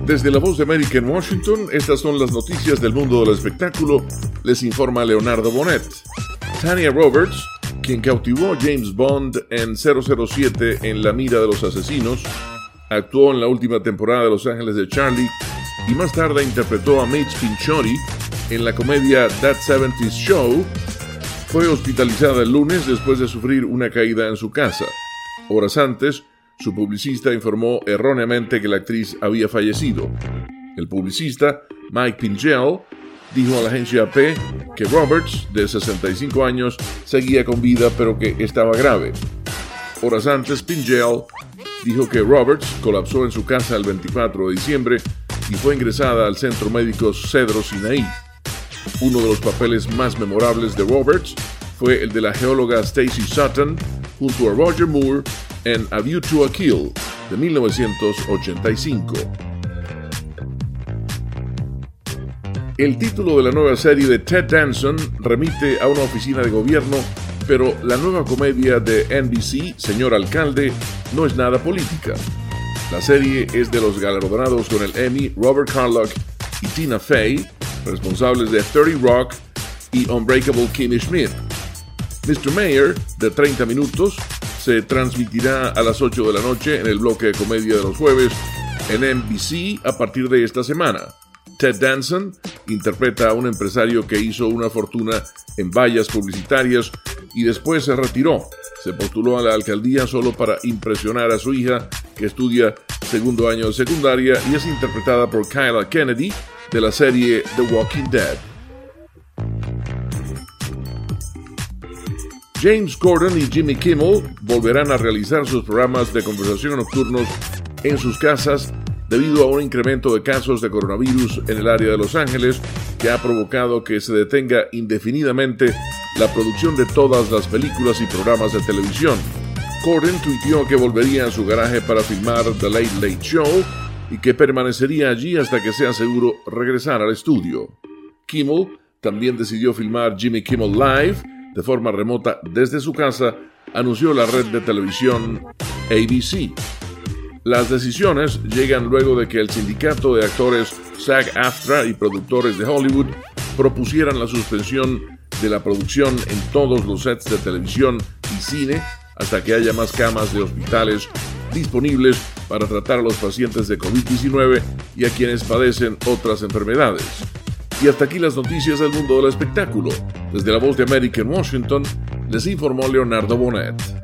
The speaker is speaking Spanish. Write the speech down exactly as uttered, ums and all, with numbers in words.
Desde la Voz de América en Washington, estas son las noticias del mundo del espectáculo. Les informa Leonardo Bonet. Tanya Roberts, quien cautivó a James Bond en cero cero siete en La mira de los asesinos, actuó en la última temporada de Los Ángeles de Charlie y más tarde interpretó a Mates Pinchori en la comedia That seventies Show. Fue hospitalizada el lunes después de sufrir una caída en su casa. Horas antes, su publicista informó erróneamente que la actriz había fallecido. El publicista, Mike Pingel, dijo a la agencia A P que Roberts, de sesenta y cinco años, seguía con vida pero que estaba grave. Horas antes, Pingel dijo que Roberts colapsó en su casa el veinticuatro de diciembre y fue ingresada al centro médico Cedro Sinaí. Uno de los papeles más memorables de Roberts fue el de la geóloga Stacy Sutton junto a Roger Moore en A View to a Kill de mil novecientos ochenta y cinco. El título de la nueva serie de Ted Danson remite a una oficina de gobierno, pero la nueva comedia de N B C, Señor Alcalde, no es nada política. La serie es de los galardonados con el Emmy Robert Carlock y Tina Fey, responsables de thirty Rock y Unbreakable Kimmy Schmidt. mister Mayor, de treinta minutos, se transmitirá a las ocho de la noche en el bloque de comedia de los jueves en N B C a partir de esta semana. Ted Danson interpreta a un empresario que hizo una fortuna en vallas publicitarias y después se retiró. Se postuló a la alcaldía solo para impresionar a su hija, que estudia segundo año de secundaria y es interpretada por Kyla Kennedy de la serie The Walking Dead. James Corden y Jimmy Kimmel volverán a realizar sus programas de conversación nocturnos en sus casas debido a un incremento de casos de coronavirus en el área de Los Ángeles que ha provocado que se detenga indefinidamente la producción de todas las películas y programas de televisión. Corden tuiteó que volvería a su garaje para filmar The Late Late Show y que permanecería allí hasta que sea seguro regresar al estudio. Kimmel también decidió filmar Jimmy Kimmel Live de forma remota desde su casa, anunció la red de televisión A B C. Las decisiones llegan luego de que el sindicato de actores SAG-AFTRA y productores de Hollywood propusieran la suspensión de la producción en todos los sets de televisión y cine hasta que haya más camas de hospitales disponibles para tratar a los pacientes de covid diecinueve y a quienes padecen otras enfermedades. Y hasta aquí las noticias del mundo del espectáculo. Desde la Voz de América en Washington, les informó Leonardo Bonet.